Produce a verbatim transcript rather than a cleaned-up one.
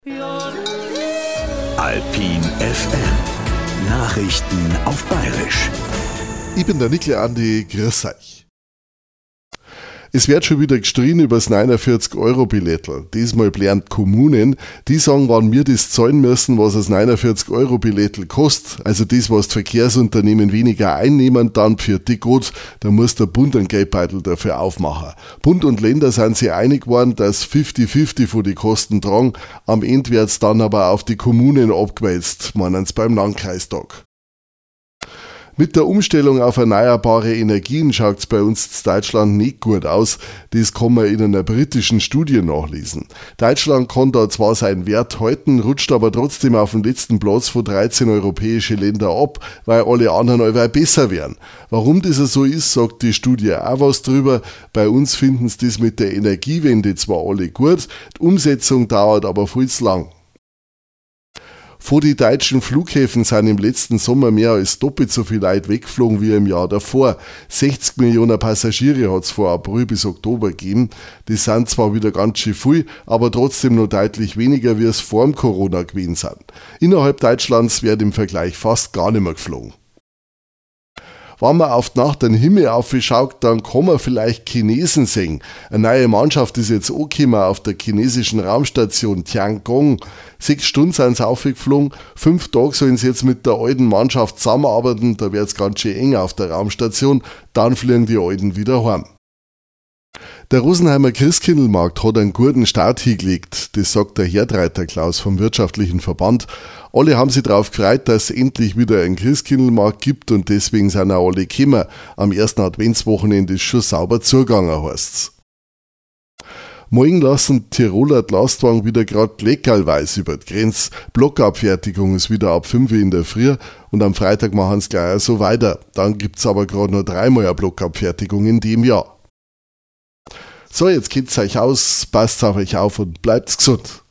Alpin F M. Nachrichten auf Bayerisch. Ich bin der Nikle Andi, grüß euch. Es wird schon wieder gestritten über das neunundvierzig Euro Billettel. Diesmal blären die Kommunen, die sagen, wann wir das zahlen müssen, was das neunundvierzig Euro Billettel kostet. Also das, was die Verkehrsunternehmen weniger einnehmen, dann für die gut, da muss der Bund einen Geldbeutel dafür aufmachen. Bund und Länder sind sich einig geworden, dass fünfzig fünfzig von die Kosten tragen. Am Ende wird es dann aber auf die Kommunen abgewälzt, meinen sie beim Landkreistag. Mit der Umstellung auf erneuerbare Energien schaut es bei uns in Deutschland nicht gut aus. Das kann man in einer britischen Studie nachlesen. Deutschland kann da zwar seinen Wert halten, rutscht aber trotzdem auf den letzten Platz von dreizehn europäischen Ländern ab, weil alle anderen allweil besser wären. Warum das so ist, sagt die Studie auch was drüber. Bei uns finden sie das mit der Energiewende zwar alle gut, die Umsetzung dauert aber viel zu lang. Von den deutschen Flughäfen sind im letzten Sommer mehr als doppelt so viele Leute weggeflogen wie im Jahr davor. sechzig Millionen Passagiere hat es von April bis Oktober gegeben. Das sind zwar wieder ganz schön viel, aber trotzdem noch deutlich weniger, wie es vor dem Corona gewesen sind. Innerhalb Deutschlands wird im Vergleich fast gar nicht mehr geflogen. Wenn man auf die Nacht den Himmel aufschaut, dann kann man vielleicht Chinesen sehen. Eine neue Mannschaft ist jetzt angekommen auf der chinesischen Raumstation Tiangong. Sechs Stunden sind sie aufgeflogen, fünf Tage sollen sie jetzt mit der alten Mannschaft zusammenarbeiten, da wird es ganz schön eng auf der Raumstation, dann fliegen die Alten wieder heim. Der Rosenheimer Christkindlmarkt hat einen guten Start hingelegt, das sagt der Herdreiter Klaus vom Wirtschaftlichen Verband. Alle haben sich darauf gefreut, dass es endlich wieder einen Christkindlmarkt gibt und deswegen sind auch alle gekommen. Am ersten Adventswochenende ist schon sauber zugegangen, heisst's. Morgen lassen Tiroler die Lastwagen wieder gerade leckerlweise über die Grenze. Blockabfertigung ist wieder ab fünf Uhr in der Früh und am Freitag machen sie gleich so weiter. Dann gibt's aber gerade noch dreimal eine Blockabfertigung in dem Jahr. So, jetzt kennt's euch aus, passt auf euch auf und bleibt's gesund.